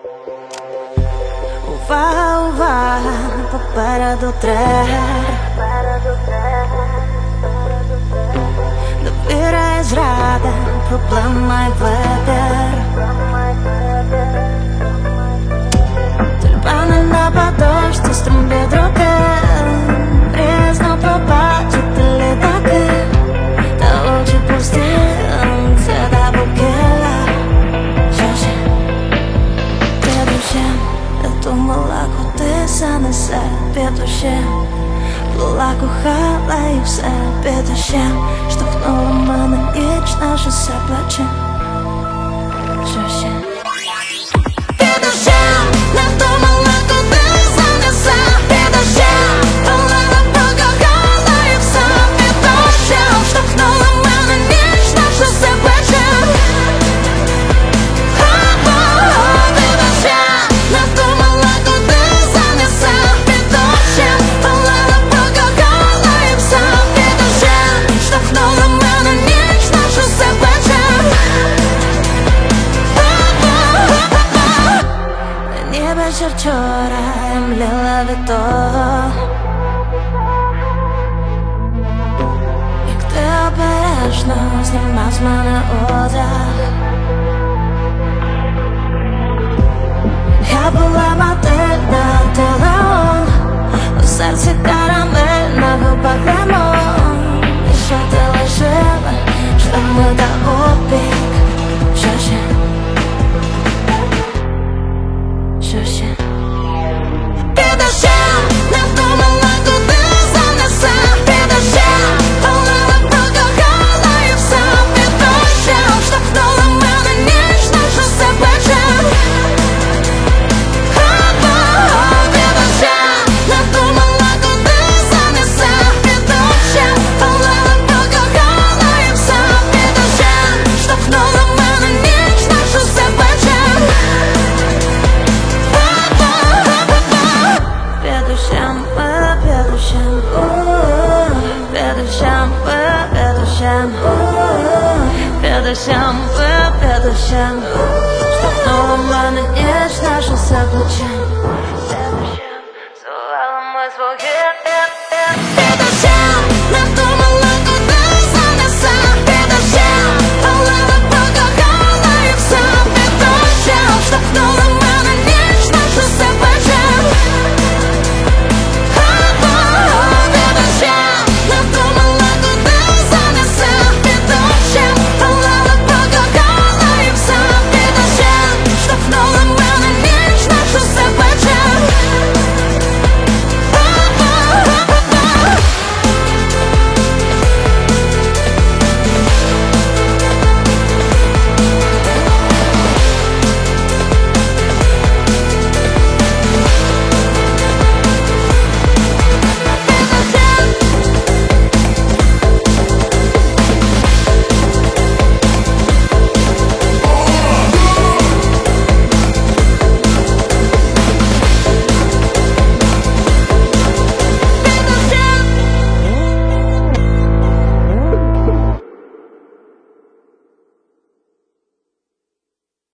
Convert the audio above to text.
Увага, увага, попереду трер. Довіра і зрада, проблема й вибір. Тюльпани на подошці, струм від руки. Різно побачити літаки, та очі пусті, це дабл-кілер. Що ж, під дощем, я думала, куди занесе. Під дощем плила, кохала і все. Під дощем штовхнула мене ніч на шосе плечем. Що ще? Під дощем не думала, куди занесе. Під дощем плила, покохала і все. Під дощем штовхнула мене ніч на шосе плечем. Під дощем не думала, куди занесе. Під дощем плила, покохала і все. Під дощем штовхнула мене ніч на шосе плечем. Ніби ще вчора я мліла від того, як ти обережно знімав з мене одяг. Я була Матильда, ти Леон, у серці карамель, на губах лимон. І що ти лишила, шрами та опік. Що ще? Що ще? Під дощем не думала, куди занесе. Під дощем плила, покохала і все. Під дощем штовхнула мене ніч на шосе плечем. Під дощем не думала, куди занесе. Під дощем плила, покохала і все. Під дощем штовхнула мене ніч на шосе плечем. Під дощем, під дощем, під дощем, під дощем, під дощем, під дощем, штовхнула мене ніч на шосе плечем.